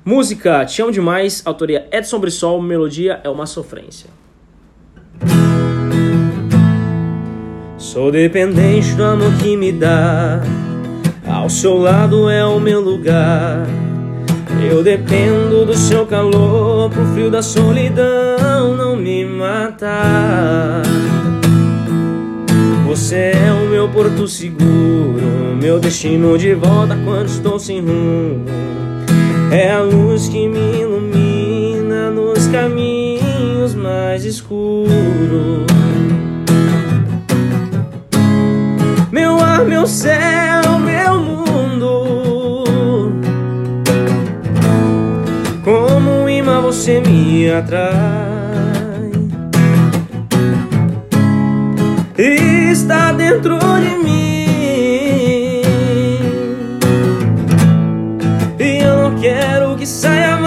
Música Te Amo Demais, autoria Edson Brissol, melodia É Uma Sofrência. Sou dependente do amor que me dá, ao seu lado é o meu lugar. Eu dependo do seu calor, pro frio da solidão não me matar. Você é o meu porto seguro, meu destino de volta quando estou sem rumo. É a luz que me ilumina nos caminhos mais escuros. Meu ar, meu céu, meu mundo. Como um imã você me atrai. Está dentro de mim e eu não quero que saia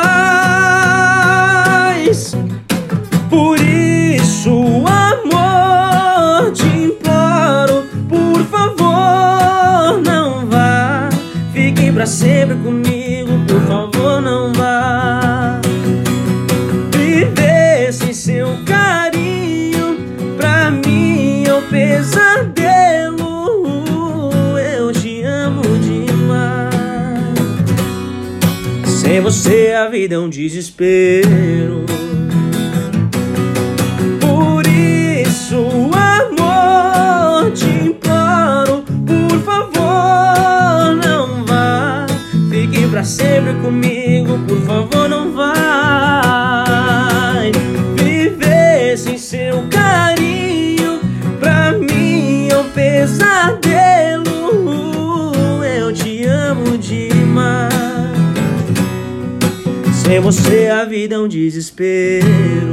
mais. Por isso, amor, te imploro, por favor, não vá. Fique pra sempre comigo, por favor, não vá. Viver sem seu carinho, pra mim é um pesadelo. Eu te amo demais. Sem você a vida é um desespero. Por isso, amor, te imploro, por favor, não vá. Fique pra sempre comigo, por favor, não vai. Viver sem seu carinho, pra mim é um pesadelo. Eu te amo demais. Sem você a vida é um desespero.